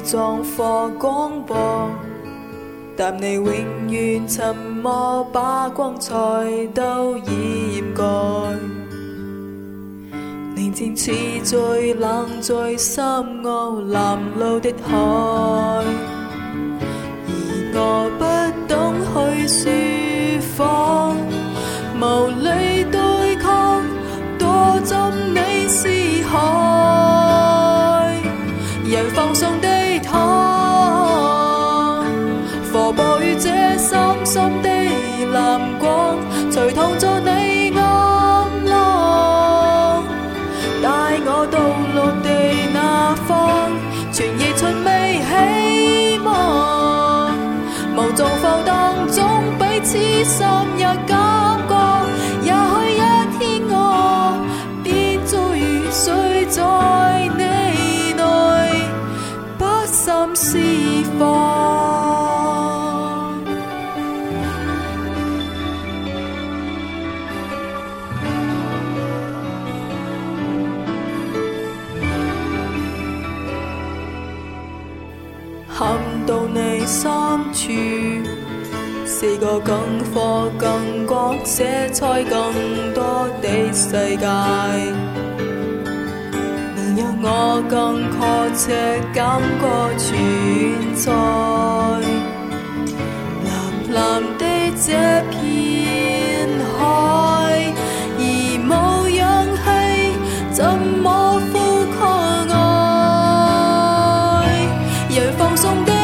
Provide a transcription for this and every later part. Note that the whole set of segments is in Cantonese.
壯課廣播，但你永遠沉默，把光彩都已掩蓋。寧靜似最冷最深奧藍路的海，而我不懂去抒放，無力對抗，墮進你思海，人放鬆的他，火播於這深深的藍光，隨同着你暗浪，帶我到陸地那方，全熱盡未希望，無狀況當中彼此深入感覺，也許一天我便遭遇睡在你內，不心釋放。陷到你深處，是個更闊更廣色彩更多的世界，能讓我更確切感覺存在。藍藍的這片海，而無氧氣，怎麼呼吸愛？人放鬆的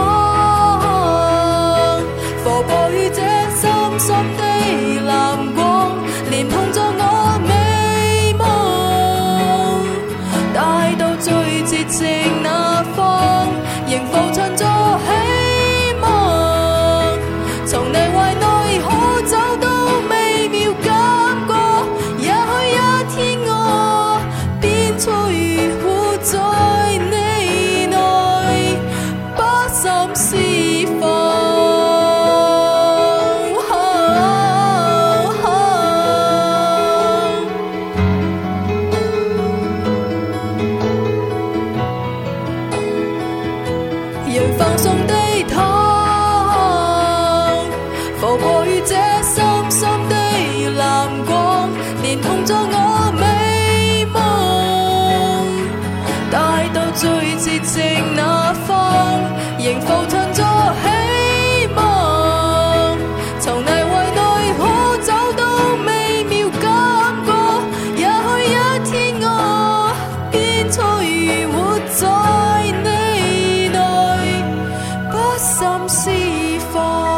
他，火播於這深深的藍光，連同着我美夢，帶到最接近那方，仍浮沉着希望，從你懷內可找到微妙感覺，也許一天我便隨活在你內，不心釋放。人放鬆的他，浮過於這深深的藍光，連同着我美夢，帶到最接近那方，仍浮沉着希望，從你懷內可找到微妙感覺，也許一天我便隨活在你內，不心釋放。